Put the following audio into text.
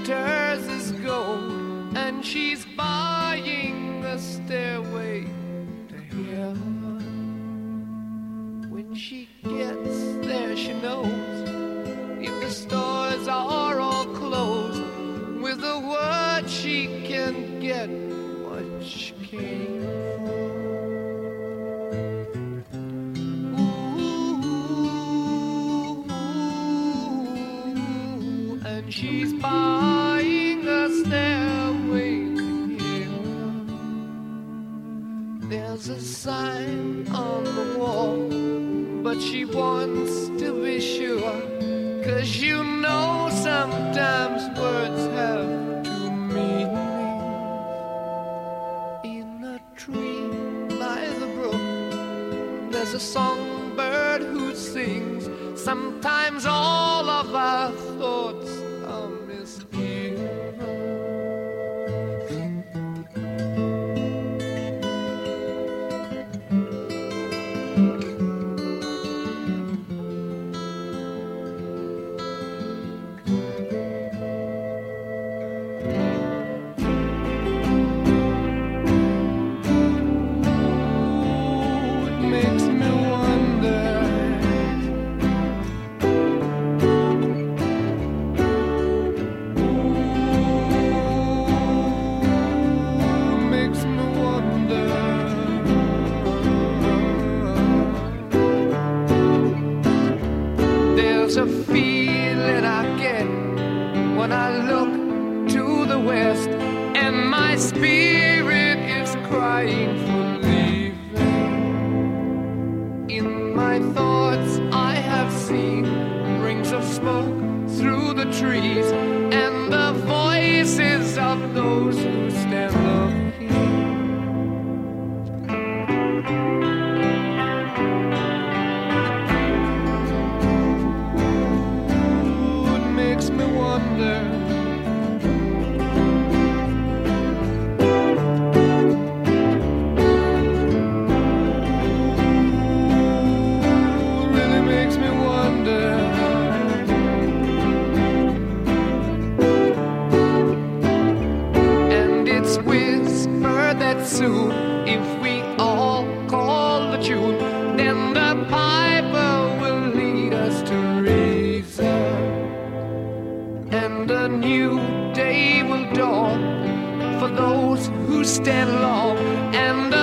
glitters as gold, and she's buying the stairway to heaven. When she gets there, she knows if the stores are all closed, with a word she can get what she came for. Ooh, and she's buying a stairway to heaven. There's a sign on the wall, but she wants to be sure, 'cause you know sometimes words have two meanings. In a tree by the brook, there's a songbird who sings. Sometimes all of our thoughts are misgiven. There's a feeling I get when I look to the west, and my spirit is crying for leaving. In my thoughts I have seen rings of smoke through the trees, and the voices of those who stand looking. Soon, if we all call the tune, then the piper will lead us to reason, and a new day will dawn for those who stand long, and